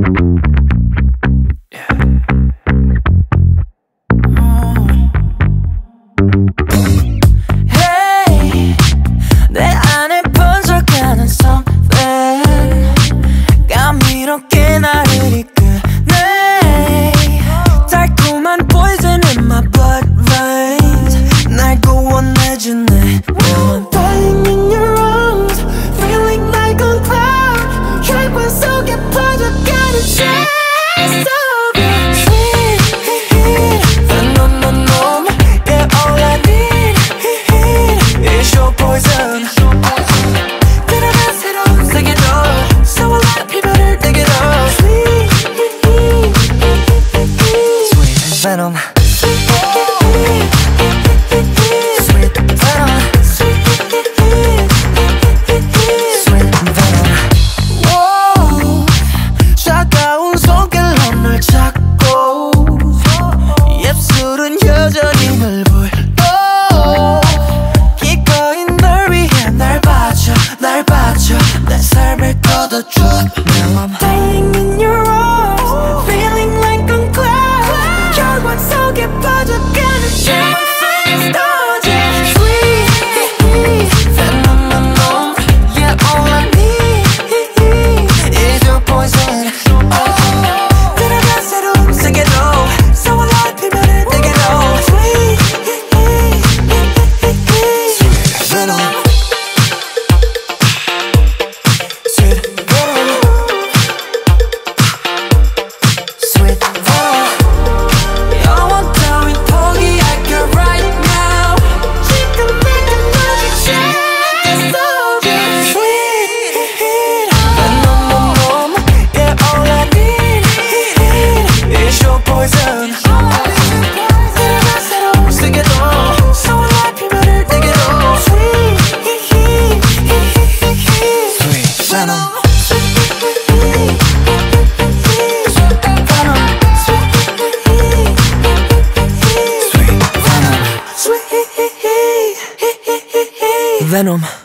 Hey, 내 안에 번져가는 something 감미롭게 나를 이끄네. 달콤한 poison in my blood veins 날 구원해주네. Now I'm falling in your arms, feeling like a cloud. 혈관 속에 퍼져가는 chest of your sweet venom. Yeah, all I need is your poison. 들어가 새로운 세계로 So alive, 피부를 내게로 Sweet venom. Sweet venom. Sweet venom. Whoa, 차가운 손길로 널 잡고 입술은 여전히 널 불러. 기꺼이 널 위해 날 바쳐 내 삶을 걷어줘. Now I'm dying in your arms, feeling like a cloud. 혈관 속에 퍼져가는 chest of your sweet venom. Yeah, all I need is your poison. 들어가 새로운 세계로 So alive, 피부를 내게로 Sweet venom. Sweet venom. Sweet venom. 영원 따윈 포기할게 right now. 지금 내가 너를 chest of your sweet venom. Yeah, all I need is your poison. 들어가 새로운 세계로 So alive, 피부를 내게로 Sweet venom. Sweet venom. Sweet venom.